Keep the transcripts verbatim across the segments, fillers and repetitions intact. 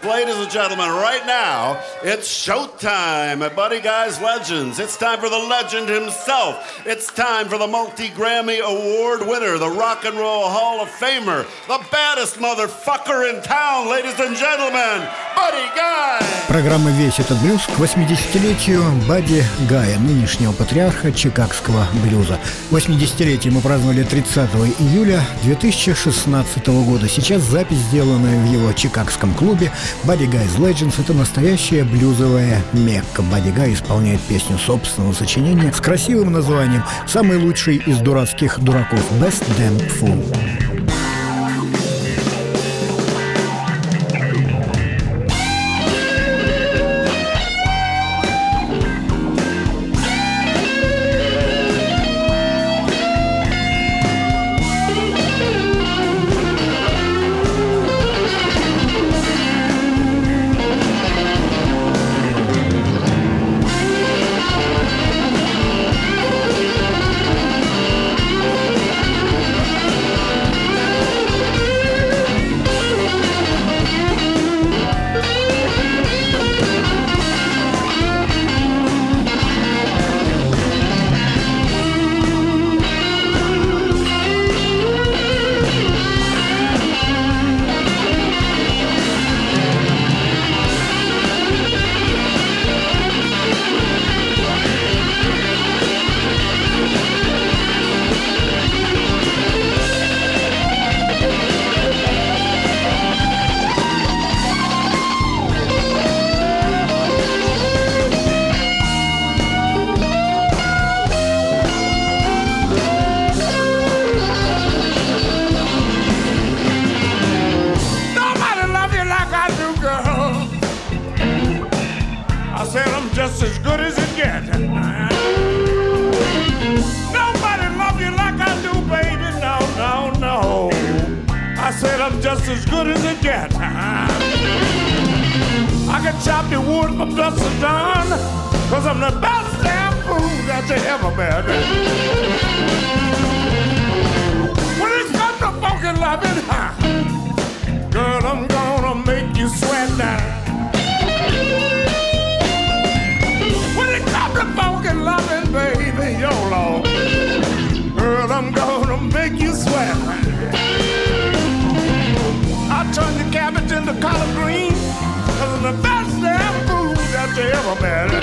Ladies and gentlemen, right now, it's showtime at Buddy Guy's Legends. It's time for the legend himself. It's time for the multi-Grammy Award winner, the Rock and Roll Hall of Famer, the baddest motherfucker in town, ladies and gentlemen, Buddy Guy. Программа «Весь этот блюз» к восьмидесятилетию Бадди Гая, нынешнего патриарха чикагского блюза. восьмидесятилетие мы праздновали тридцатого июля две тысячи шестнадцатого года. Сейчас запись, сделанная в его чикагском клубе Buddy Guy's Legends, это настоящая блюзовая мекка. Buddy Guy исполняет песню собственного сочинения с красивым названием «Самый лучший из дурацких дураков» «Best Damn Fool». Just as good as it gets. Nobody love you like I do, baby. No, no, no. I said I'm just as good as it gets. I can chop your wood from dusk to dawn, cause I'm the best damn fool that you ever met. When it comes to funky loving, girl, I'm gonna make you sweat now. Funkin' lovin', baby, yo, Lord. Girl, I'm gonna make you sweat. I'll turn your cabbage into collard green, cause I'm the best damn food that you ever met.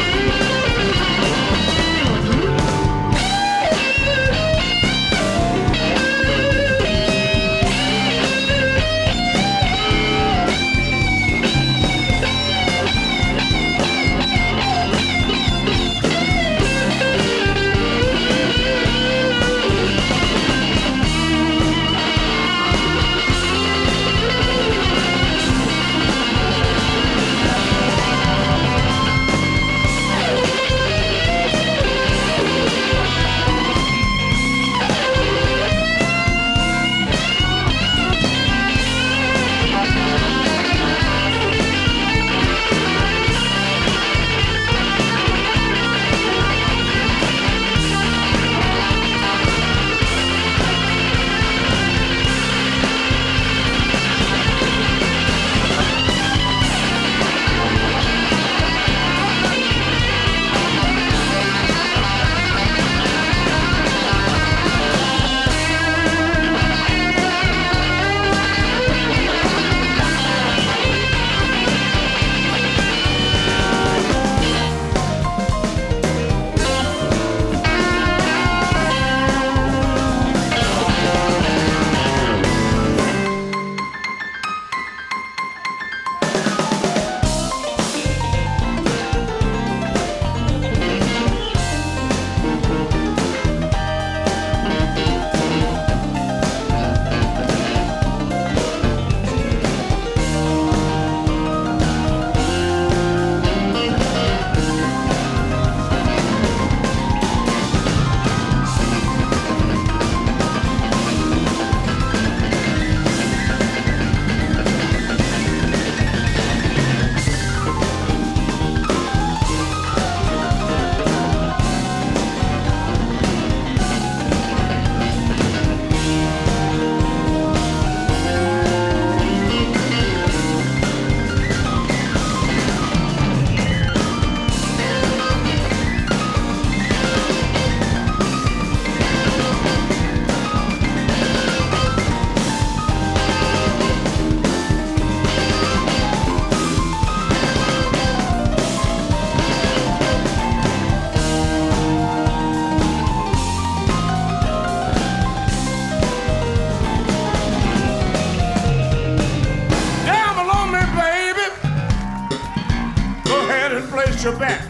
place your bet.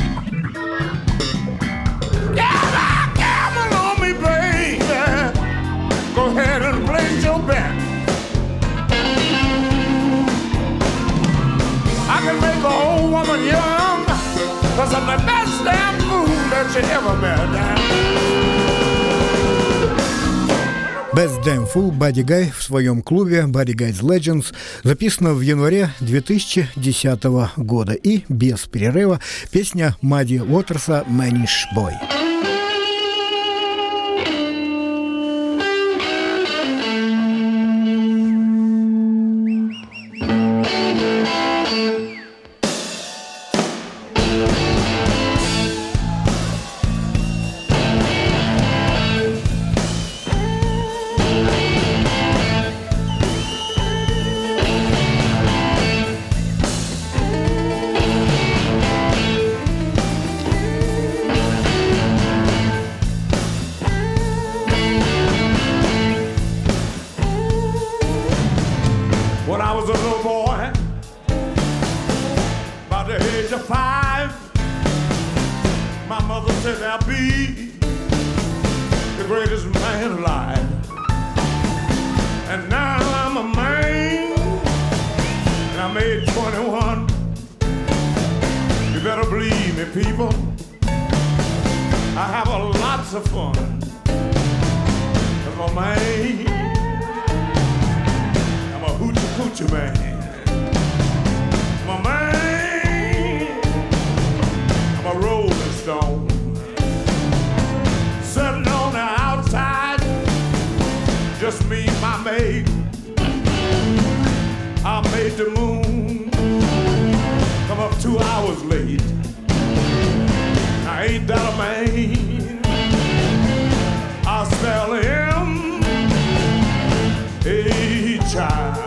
Yeah, gamble on me, baby. Go ahead and place your bet. I can make an old woman young, 'cause I'm the best damn fool that you ever met. Best Damn Fool Buddy Guy в своем клубе Buddy Guy's Legends записано в январе две тысячи десятого года и без перерыва песня Мадди Уотерса «Manish Boy». When I was a little boy, about the age of five, my mother said I'll be the greatest man alive. And now I'm a man, and I made twenty-one. You better believe me, people, I have a lots of fun. 'Cause my man, hoochie coochie man, I'm a man, I'm a rolling stone, sitting on the outside, just me and my mate. I made the moon come up two hours late. Now ain't that a man? I smell him, hey child.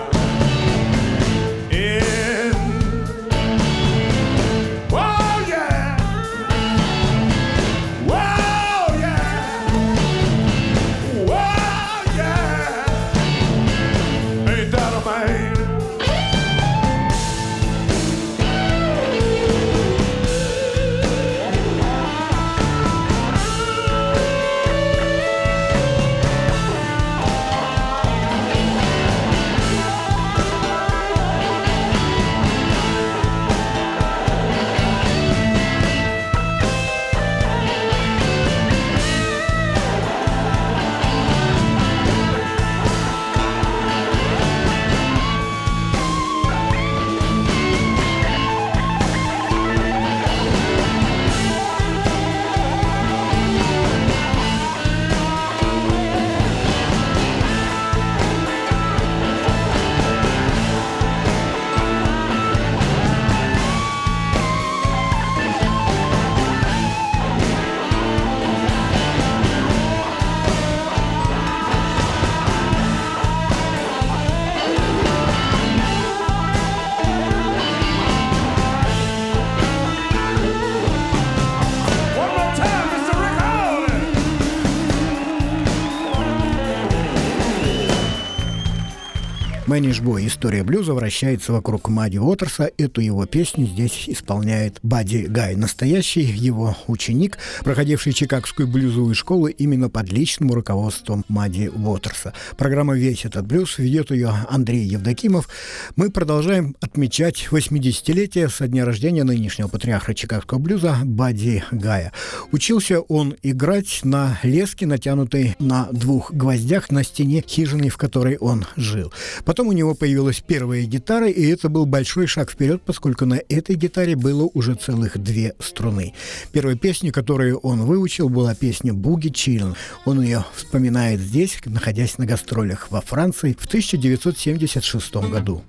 Manish Boy. История блюза вращается вокруг Мадди Уотерса. Эту его песню здесь исполняет Buddy Guy, настоящий его ученик, проходивший Чикагскую блюзовую школу именно под личным руководством Мадди Уотерса. Программа «Весь этот блюз», ведет ее Андрей Евдокимов. Мы продолжаем отмечать восьмидесятилетие со дня рождения нынешнего патриарха чикагского блюза Buddy Гая. Учился он играть на леске, натянутой на двух гвоздях на стене хижины, в которой он жил. Потом у него появилась первая гитара, и это был большой шаг вперед, поскольку на этой гитаре было уже целых две струны. Первая песня, которую он выучил, была песня «Буги Чиллен». Он ее вспоминает здесь, находясь на гастролях во Франции в тысяча девятьсот семьдесят шестом году.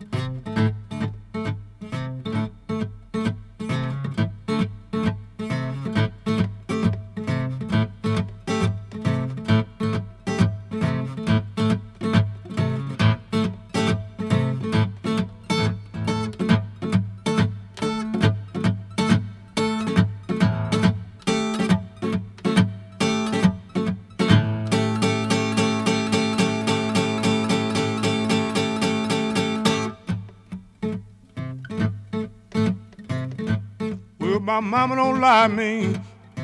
my mama don't lie to me.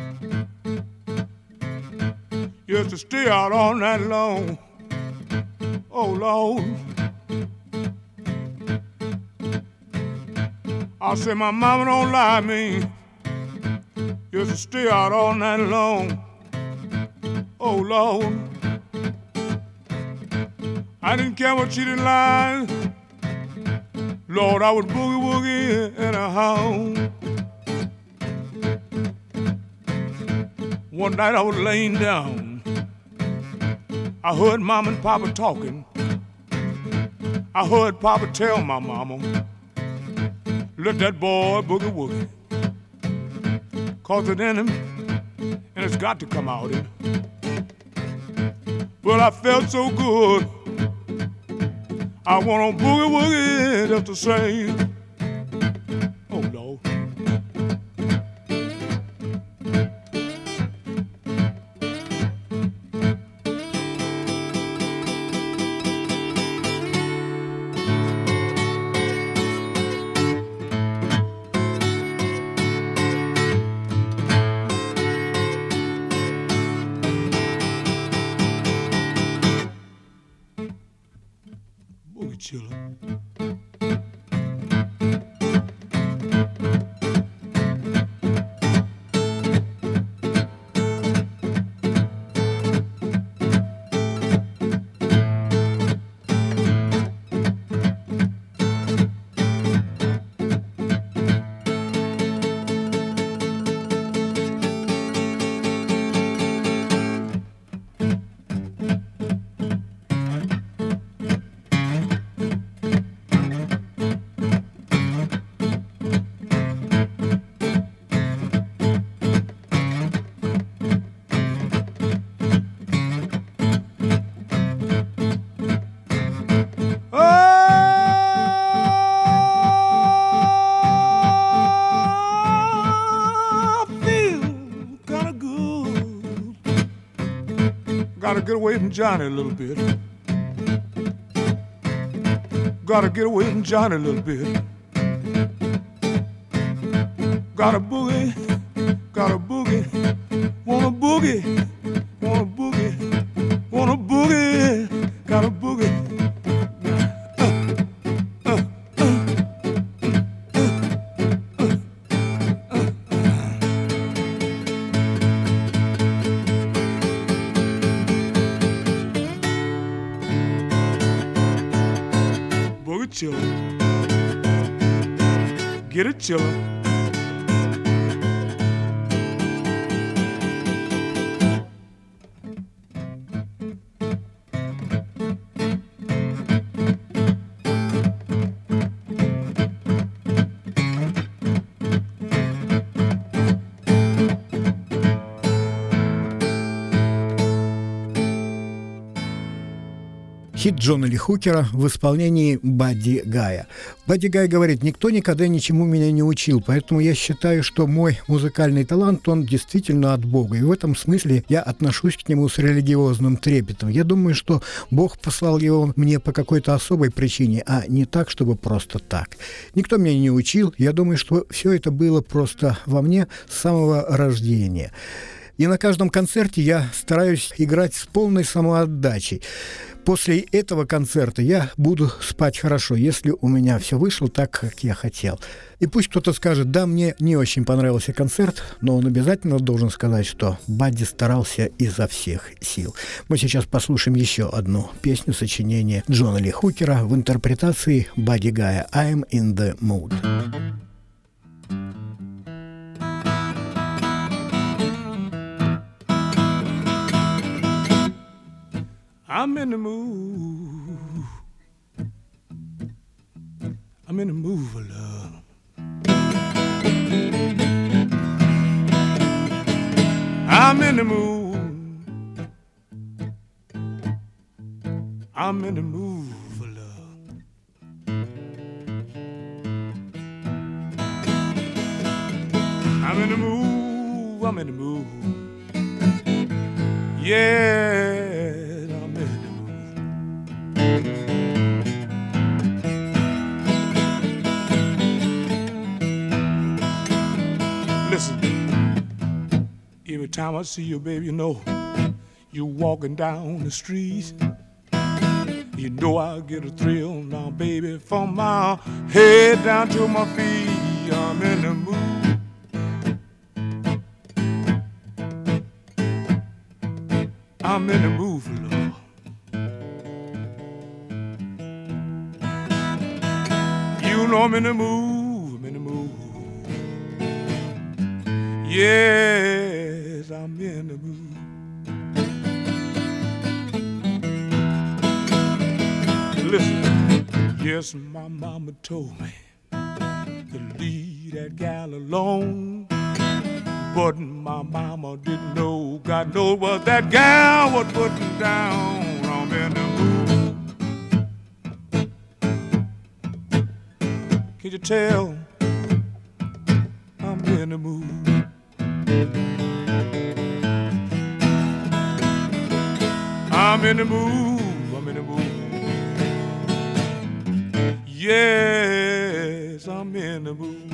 Used to stay out all night long. Oh, Lord. I say my mama don't lie to me. Used to stay out all night long. Oh, Lord. I didn't care what she didn't lie. Lord, I would boogie woogie in a house. One night I was laying down. I heard Mom and Papa talking. I heard Papa tell my mama, let that boy boogie woogie. Cause it in him, and it's got to come out in. But I felt so good. I want to boogie woogie just the same. Oh, Lord. Gotta get away from Johnny a little bit. Gotta get away from Johnny a little bit. Gotta boogie, gotta boogie, wanna boogie, wanna boogie, wanna boogie, gotta boogie. Chillin', get it chillin'. Хит Джона Ли Хукера в исполнении Бадди Гая. Бадди Гай говорит: никто никогда ничему меня не учил, поэтому я считаю, что мой музыкальный талант, он действительно от Бога. И в этом смысле я отношусь к нему с религиозным трепетом. Я думаю, что Бог послал его мне по какой-то особой причине, а не так, чтобы просто так. Никто меня не учил. Я думаю, что все это было просто во мне с самого рождения. И на каждом концерте я стараюсь играть с полной самоотдачей. После этого концерта я буду спать хорошо, если у меня все вышло так, как я хотел. И пусть кто-то скажет: да, мне не очень понравился концерт, но он обязательно должен сказать, что Бадди старался изо всех сил. Мы сейчас послушаем еще одну песню сочинения Джона Ли Хукера в интерпретации Бадди Гая «I'm in the mood». I'm in the mood. I'm in the mood for love. I'm in the mood. I'm in the mood for love. I'm in the mood. I'm in the mood. Yeah. time I see you, baby, you know, you walking down the street. You know I get a thrill now, baby, from my head down to my feet. I'm in the mood. I'm in the mood for love. You know I'm in the mood, I'm in the mood. Yes, I'm in the mood. Listen, yes, my mama told me to leave that gal alone, but my mama didn't know, God knows what that gal was putting down. I'm in the mood. Can you tell? I'm in the mood. I'm in the mood. I'm in the mood. Yes, I'm in the mood.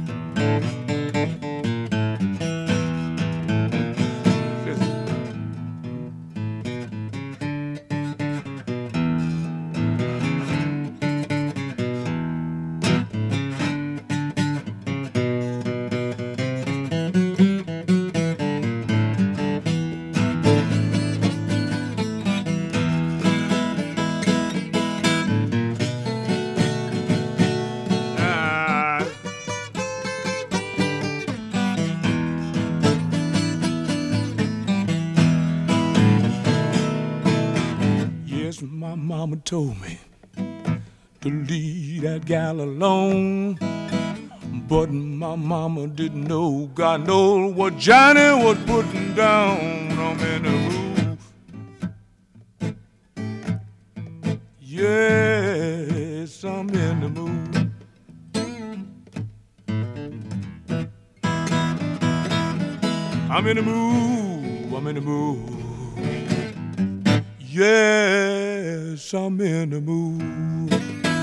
My mama told me to leave that gal alone, but my mama didn't know, God knows what Johnny was putting down. I'm in the mood. Yes, I'm in the mood. I'm in the mood. I'm in the mood. Yes, I'm in the mood.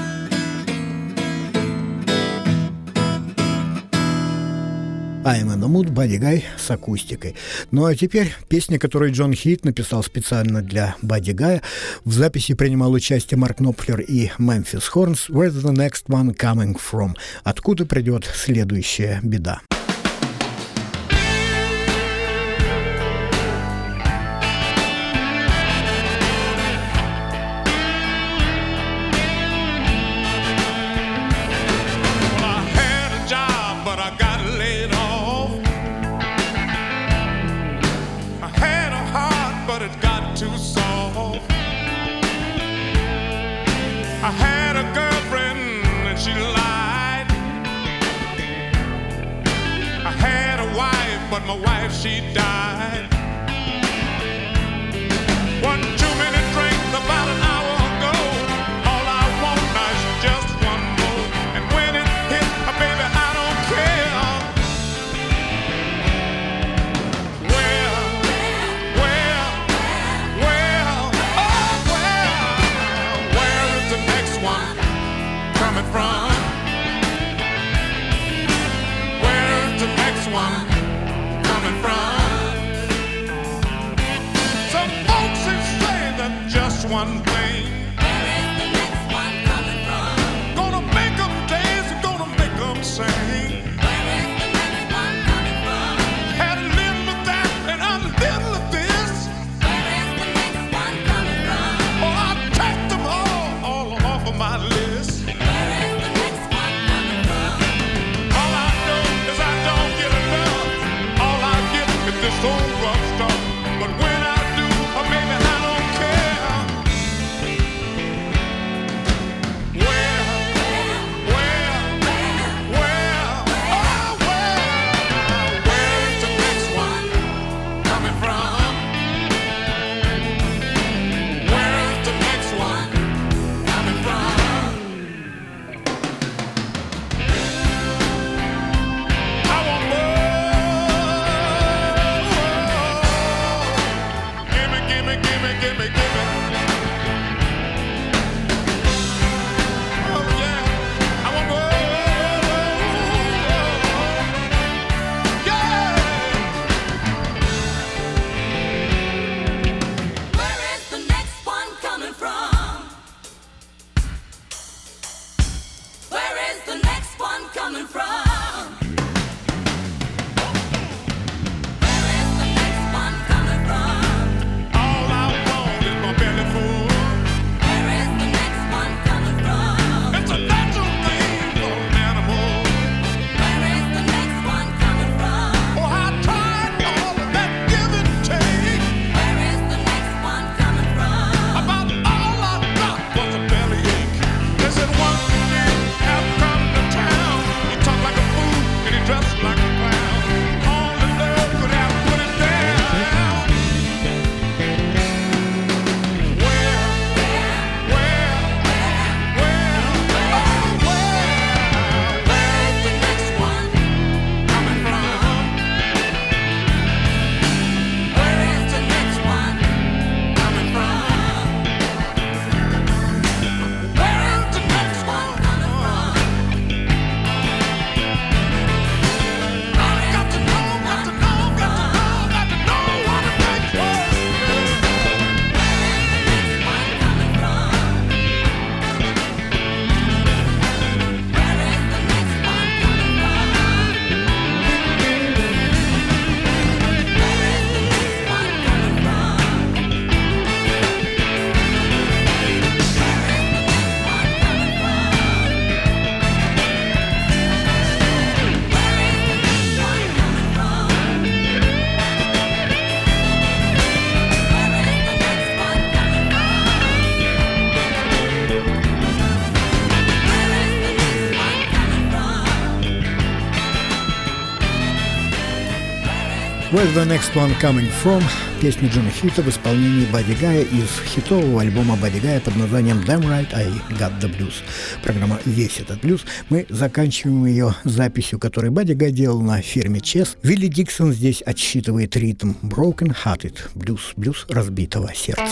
I'm in the mood, Buddy Guy с акустикой. Ну а теперь песня, которую Джон Хит написал специально для Buddy Guy. В записи принимал участие Марк Knopfler и Memphis Horns. Where's the next one coming from? Откуда придет следующая беда? I had a girlfriend and she lied. I had a wife, but my wife, she died. One too many drinks about an hour ago. All I want now is just one more. And when it hits, baby, I don't care. Well, well, well, oh well. Where is the next one coming from? Where's the next one coming from? Where's the Next One Coming From? Песня Джона Хьюита в исполнении Бадди Гая из хитового альбома Бадди Гая под названием Damn Right I Got the Blues. Программа «Весь этот блюз». Мы заканчиваем ее записью, которую Бадди Гай делал на фирме Чес. Вилли Диксон здесь отсчитывает ритм Broken Hearted, блюз, блюз разбитого сердца.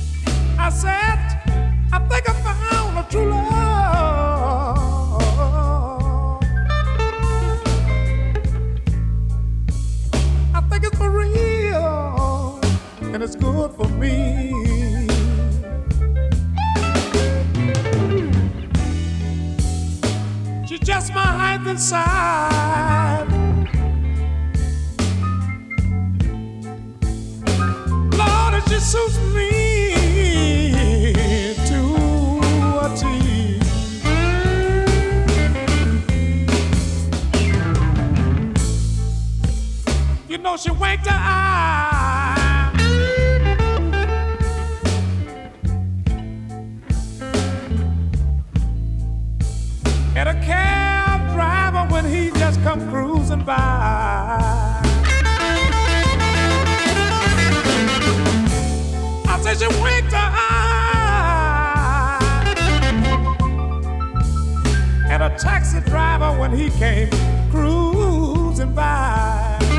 I said, I think I found a true love. just my height and size. Lord, it just suits me to a T. You know she winked her eye at a cab driver when he just come cruising by. I said she winked her eye at a taxi driver when he came cruising by.